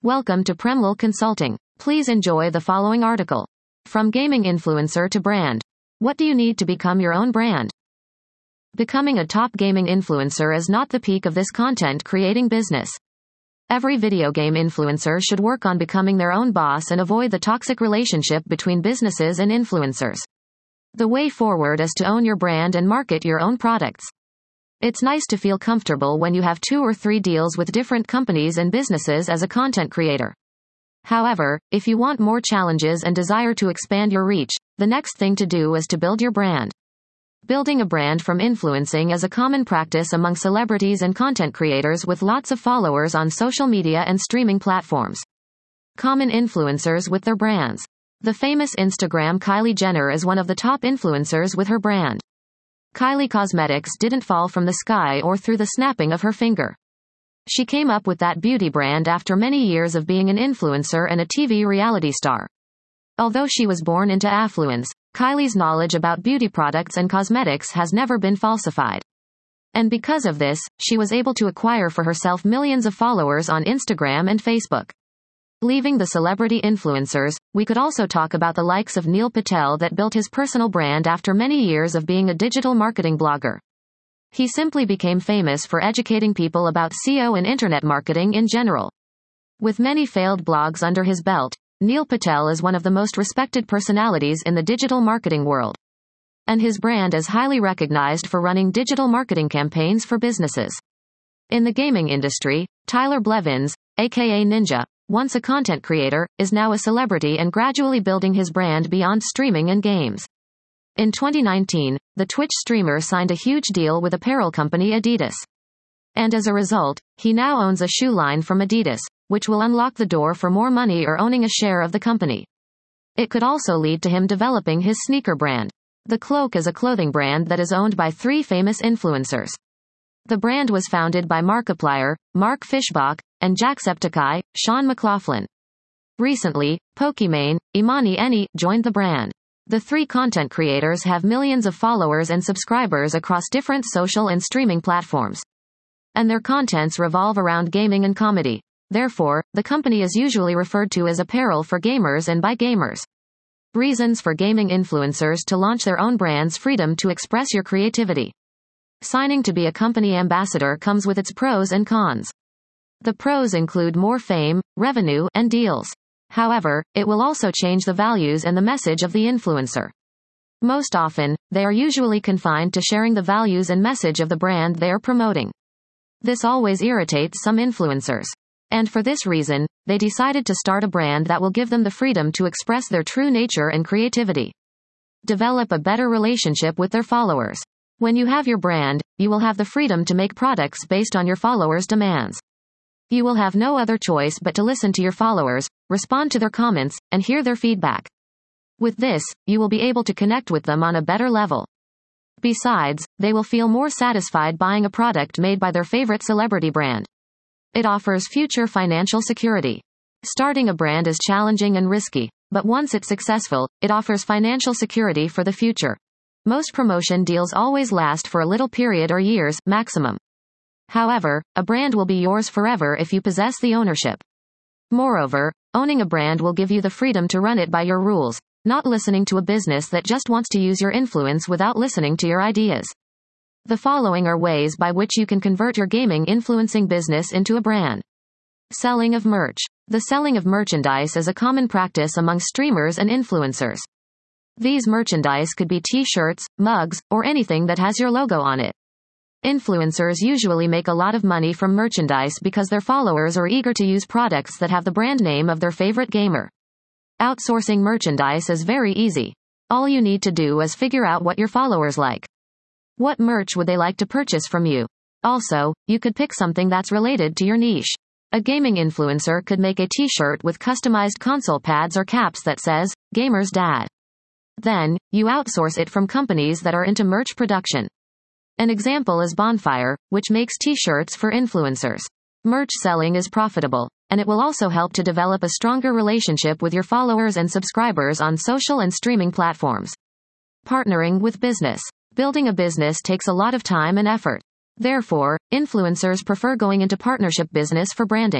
Welcome to Premlal Consulting. Please enjoy the following article. From gaming influencer to brand. What do you need to become your own brand? Becoming a top gaming influencer is not the peak of this content creating business. Every video game influencer should work on becoming their own boss and avoid the toxic relationship between businesses and influencers. The way forward is to own your brand and market your own products. It's nice to feel comfortable when you have 2 or 3 deals with different companies and businesses as a content creator. However, if you want more challenges and desire to expand your reach, the next thing to do is to build your brand. Building a brand from influencing is a common practice among celebrities and content creators with lots of followers on social media and streaming platforms. Common influencers with their brands. The famous Instagram Kylie Jenner is one of the top influencers with her brand. Kylie Cosmetics didn't fall from the sky or through the snapping of her finger. She came up with that beauty brand after many years of being an influencer and a TV reality star. Although she was born into affluence, Kylie's knowledge about beauty products and cosmetics has never been falsified. And because of this, she was able to acquire for herself millions of followers on Instagram and Facebook. Leaving the celebrity influencers, we could also talk about the likes of Neil Patel that built his personal brand after many years of being a digital marketing blogger. He simply became famous for educating people about SEO and internet marketing in general. With many failed blogs under his belt, Neil Patel is one of the most respected personalities in the digital marketing world. And his brand is highly recognized for running digital marketing campaigns for businesses. In the gaming industry, Tyler Blevins, aka Ninja, once a content creator, is now a celebrity and gradually building his brand beyond streaming and games. In 2019, the Twitch streamer signed a huge deal with apparel company Adidas. And as a result, he now owns a shoe line from Adidas, which will unlock the door for more money or owning a share of the company. It could also lead to him developing his sneaker brand. The Cloak is a clothing brand that is owned by 3 famous influencers. The brand was founded by Markiplier, Mark Fishbach, and Jacksepticeye, Sean McLaughlin. Recently, Pokimane, Imani Eni, joined the brand. The 3 content creators have millions of followers and subscribers across different social and streaming platforms. And their contents revolve around gaming and comedy. Therefore, the company is usually referred to as apparel for gamers and by gamers. Reasons for gaming influencers to launch their own brands: freedom to express your creativity. Signing to be a company ambassador comes with its pros and cons. The pros include more fame, revenue, and deals. However, it will also change the values and the message of the influencer. Most often, they are usually confined to sharing the values and message of the brand they are promoting. This always irritates some influencers. And for this reason, they decided to start a brand that will give them the freedom to express their true nature and creativity. Develop a better relationship with their followers. When you have your brand, you will have the freedom to make products based on your followers' demands. You will have no other choice but to listen to your followers, respond to their comments, and hear their feedback. With this, you will be able to connect with them on a better level. Besides, they will feel more satisfied buying a product made by their favorite celebrity brand. It offers future financial security. Starting a brand is challenging and risky, but once it's successful, it offers financial security for the future. Most promotion deals always last for a little period or years, maximum. However, a brand will be yours forever if you possess the ownership. Moreover, owning a brand will give you the freedom to run it by your rules, not listening to a business that just wants to use your influence without listening to your ideas. The following are ways by which you can convert your gaming influencing business into a brand. Selling of merch. The selling of merchandise is a common practice among streamers and influencers. These merchandise could be t-shirts, mugs, or anything that has your logo on it. Influencers usually make a lot of money from merchandise because their followers are eager to use products that have the brand name of their favorite gamer. Outsourcing merchandise is very easy. All you need to do is figure out what your followers like. What merch would they like to purchase from you? Also, you could pick something that's related to your niche. A gaming influencer could make a t-shirt with customized console pads or caps that says, "Gamer's Dad." Then, you outsource it from companies that are into merch production. An example is Bonfire, which makes t-shirts for influencers. Merch selling is profitable, and it will also help to develop a stronger relationship with your followers and subscribers on social and streaming platforms. Partnering with business. Building a business takes a lot of time and effort. Therefore, influencers prefer going into partnership business for branding.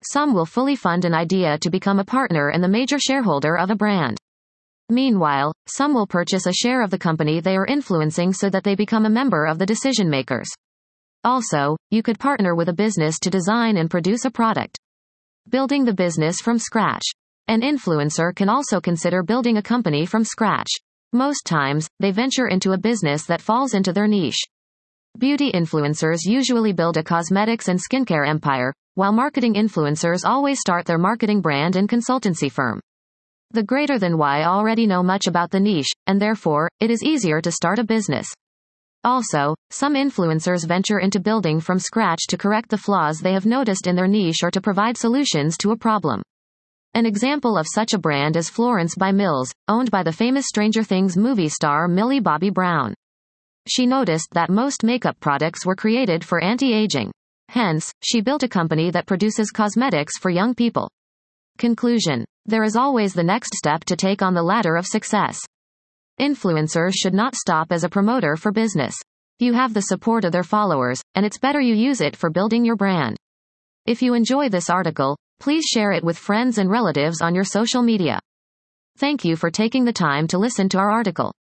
Some will fully fund an idea to become a partner and the major shareholder of a brand. Meanwhile, some will purchase a share of the company they are influencing so that they become a member of the decision makers. Also, you could partner with a business to design and produce a product. Building the business from scratch. An influencer can also consider building a company from scratch. Most times, they venture into a business that falls into their niche. Beauty influencers usually build a cosmetics and skincare empire, while marketing influencers always start their marketing brand and consultancy firm. The greater than why already know much about the niche, and therefore, it is easier to start a business. Also, some influencers venture into building from scratch to correct the flaws they have noticed in their niche or to provide solutions to a problem. An example of such a brand is Florence by Mills, owned by the famous Stranger Things movie star Millie Bobby Brown. She noticed that most makeup products were created for anti-aging. Hence, she built a company that produces cosmetics for young people. Conclusion. There is always the next step to take on the ladder of success. Influencers should not stop as a promoter for business. You have the support of their followers, and it's better you use it for building your brand. If you enjoy this article, please share it with friends and relatives on your social media. Thank you for taking the time to listen to our article.